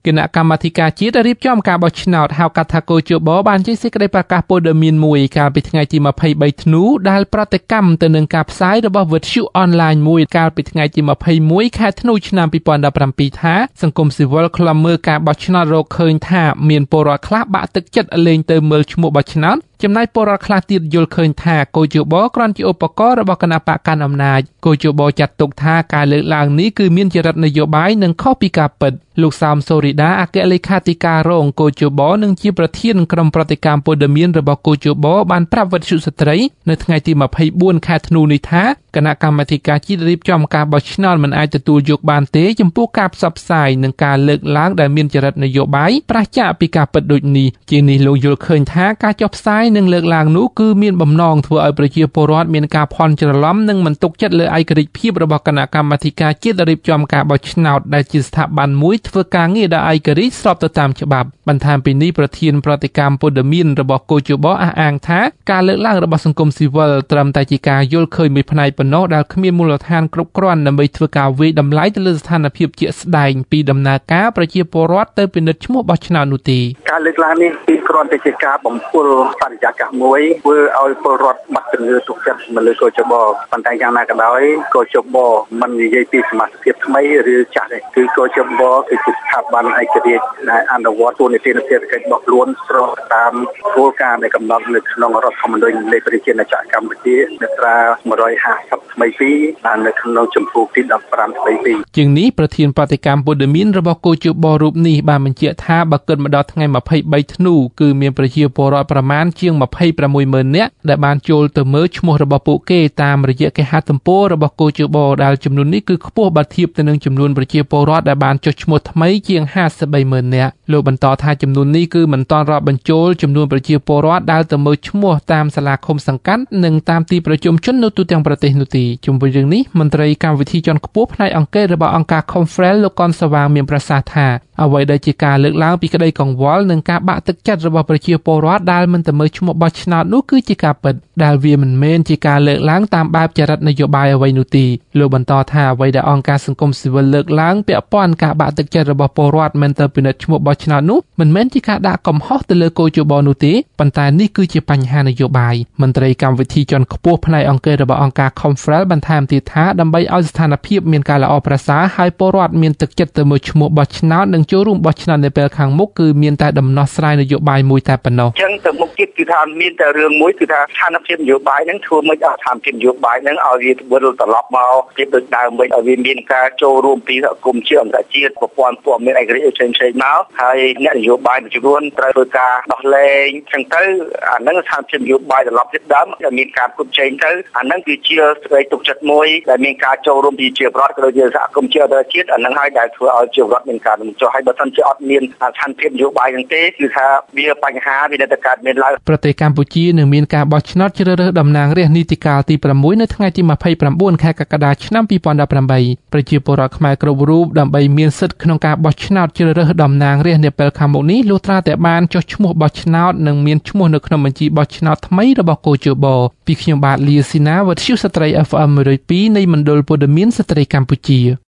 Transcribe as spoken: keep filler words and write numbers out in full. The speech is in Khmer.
គណៈកម្មាធិការជាតិរៀបចំការបោះឆ្នោតហៅកាត់ថាកោជបបានចេញសេចក្តីប្រកាសព័ត៌មានមួយកាលពីថ្ងៃទីម្ភៃបីធ្នូដែលប្រតិកម្មទៅនឹងការផ្សាយរបស់វិទ្យុអនឡាញមួយកាលពីថ្ងៃទីម្ភៃមួយខែធ្នូឆ្នាំពីរពាន់ដប់ប្រាំពីរថាសង្គមស៊ីវិលខ្លំមើលការបោះឆ្នោតរកឃើញថាមានពលរដ្ឋខ្លះបាក់ទឹកចិត្តលេងទៅមើលឈ្មោះបោះឆ្នោតចំណែកពលរដ្ឋខ្លះទៀតយល់ឃើញថាកោជបគ្រាន់ជាឧបករណ៍របស់គណៈបកកាន់អំណាចកោជបចាត់ទុកថាការលើកឡើងនេះគឺមានចរិតនយោបាយនិងខុសពីការពិតលោកសោមសូរីដាអគ្គលេខាធិការរងកោជបនិងជាប្រធានក្រុមប្រតិកម្មព័ត៌មានរបស់កោជបបានប្រាប់វិទ្យុស្ត្រីនៅថ្ងៃទីម្ភៃបួនខែធ្នូនេះថាគណៈកម្មាធិការជាតិរៀបចំការបោះឆ្នោតមិនអាចទទួលយកបានទេចំពោះការផ្សព្វផ្សាយនិងការលើកឡើងដែលមានចរិតនយោបាយប្រឆាំងពីការពិតដូចនេះជានេះលោកយល់ឃើញថាការចុះផ្សាយនិងលើកឡើងនោះគឺមានបំណងធ្វើឲ្យប្រជាពលរដ្ឋមានការភ័ន្តច្រឡំនិងមិនទុកចិត្តលើឯករាជ្យភាពរបស់គណៈកម្មាធិការជាតិរៀបចំការបោះឆ្នោតដែលជាស្ថាប័នមួយធ្វើការងារដោយឯករាជ្យស្របទៅតាមច្បាប់បន្ថែមពីនេះប្រធានប្រតិកម្មព័ត៌មានរបស់កោជបអះអាងថាការលើកឡើងរបស់សង្គមស៊ីវិលត្រឹមតែជាការយល់ឃើញមួយផ្នែកប៉ុណ្ណោះដែលគ្មានមូលដ្ឋានគ្រប់គ្រាន់ដើម្បីធ្វើការវាយតម្លៃទៅលើស្ថានភាពជាក់ស្ដែងពីដំណើរការប្រជាពលរដ្ឋទៅពិនិត្យឈ្មោះបោះឆ្នោតនោះទេការលើកឡើងនេះគឺគ្រាន់តែជាការបំពុលបរិយាកាសមួយធ្វើឲ្យពលរដ្ឋបាត់ជំនឿទុកចិត្តមកលើកោជបប៉ុន្តែយ៉ាងណាក៏ដោយកោជបមិននិយាយពីសមាជិកថ្មីឬចាស់ទេគឺកោជបគឺជាស្ថាប័នឯករាជ្យដែលអនុវត្តទូនីតិសេដ្ឋកិច្ចរបស់ខ្លួនស្របតាមគោលការណ៍ដែលកំណត់នៅក្នុងរដ្ឋធម្មនុញ្ញនៃប្រជាណាចក្រកម្ពុជាមាត្រាមួយរយហាសិបថ្មីពីរបាននៅក្នុងជំពូកទីដប់ប្រាំថ្មីពីរជាងនេះប្រធានប្រតិកម្មព័ត៌មានរបស់កោជបរូបនេះបានបញ្ជាក់ថាបើគិតមកដល់ថ្ងៃម្ភៃបីធ្នូគឺមានប្រជាពលរដ្ឋប្រមាណជាងម្ភៃប្រាំមួយម៉ឺននាក់ដែលបានចូលទៅមើលឈ្មោះរបស់ពួកគេតាមរយៈគេហទំព័ររបស់កោជបដែលចំនួននេះគឺខ្ពស់បើធៀបទៅនឹងចំនួនប្រជាពលរដ្ឋដែលបានចុះឈ្មោះថ្មីជាងហាសិបបីម៉ឺននាក់លោកបន្តថាចំនួននេះគឺមិនទាន់រាប់បញ្ចូលចំនួនប្រជាពលរដ្ឋដែលទៅមើលឈ្មោះតាមសាលាឃុំសង្កាត់និងតាមទីប្រជុំជននៅទូទាំងប្រទេសនោះទេជុំវិញរឿងនេះមន្ត្រីកម្មវិធីជាន់ខ្ពស់ផ្នែកអង្គការរបស់អង្គការ Conference លោកកនសវាងមានប្រសាសន៍ថាអ្វីដែលជាការលើកឡើងពីក្តីកង្វល់និងការបាក់ទឹកចិត្តរបស់ប្រជាពលរដ្ឋដែលមិនទៅមើលឈ្មោះបោះឆ្នោតនោះគឺជាការពិតដែលវាមិនមែនជាការលើកឡើងតាមបែបចរិតនយោបាយអ្វីនោះទេលោកបន្តថាអ្វីដែលអង្គការសង្គមស៊ីវិលលើកឡើងពាក់ព័ន្ធការបាក់ទឹកចិត្តរបស់ពលរដ្ឋមិនទៅពិនិត្យឈ្មោះបោះឆ្នោតនោះមិនមែនជាការដាក់កំហុសទៅលើកោជបនោះទេប៉ុន្តែនេះគឺជាបញ្ហានយោបាយមន្ត្រីកម្មវិធីជាន់ខ្ពស់ផ្នែកអង្គការរបស់អង្គការ Conference បន្ថែមទៀតថាដើម្បីឲ្យស្ថានភាពមានការល្អប្រសើរហើយពលរដ្ឋមានទឹកចិត្តទៅមើលឈ្មោះបោះឆ្នោតនិងចូលរួមបោះឆ្នោតនៅពេលខាងមុខគឺមានតែដំណោះស្រាយនយោបាយមួយតែប៉ុណ្ណោះអញ្ចឹងទៅមុខទៀតគឺថាមានតែរឿងមួយគឺថាស្ថានភាពនយោបាយហ្នឹងធ្វើមិនឲ្យស្ថានភាពនយោបាយហ្នឹងឲ្យវាវិលត្រឡប់មកភាពដូចដើមវិញឲ្យវាមានការចូលរួមពីសហគមន៍ជាតិអន្តរជាតិប្រព័ន្ធព័ត៌មានឯករាជ្យផ្សេងផ្សេងមកហើយអ្នកនយោបាយមួយចំនួនត្រូវធ្វើការដោះលែងអញ្ចឹងទៅអាហ្នឹងស្ថានភាពនយោបាយត្រឡប់ទៅដើមដែលមានការគ្រប់ជែងទៅអាហ្នឹងគឺជាសេចក្តីទុកចិត្តមួយដែលមានការចូលរួមពីជាប្រវត្តិក៏ដូចជាសហគមន៍ជាតិអន្តរជាតិអាហ្នឹងហើយដែលធ្វើឲ្យជាប្រវត្តិមានការរំចោះហើយបើមិនជាអត់មានស្ថានភាពនយោបាយហ្នឹងទេគឺថាវាបញ្ហាវានៅតែកើតមានឡើងប្រទេសកម្ពុជានឹងមានការបោះឆ្នោតជ្រើសរើសតំណាងរាស្ត្រនីតិកាលទីប្រាំមួយនៅថ្ងៃទីម្ភៃប្រាំបួនខែកក្កដាឆ្នាំពីរពាន់ដប់ប្រាំបីប្រជាពលរដ្ឋខ្មែរគ្រប់រូបដើម្បីមានសិទ្ធិក្នុងការបោះឆ្នោតជ្រើសរើសតំណាងរាស្ត្រនាពេលខាងមុខនេះលុះត្រាតែបានចុះឈ្មោះបោះឆ្នោតនិងមានឈ្មោះនៅក្នុងបញ្ជីបោះឆ្នោតថ្មីរបស់កោជបពីខ្ញុំបាទលាស៊ីណាវុទ្ធុស្ត្រី អេហ្វ អេម មួយរយពីរនៃមណ្ឌលព័ត៌មានស្ត្រីកម្ពុជា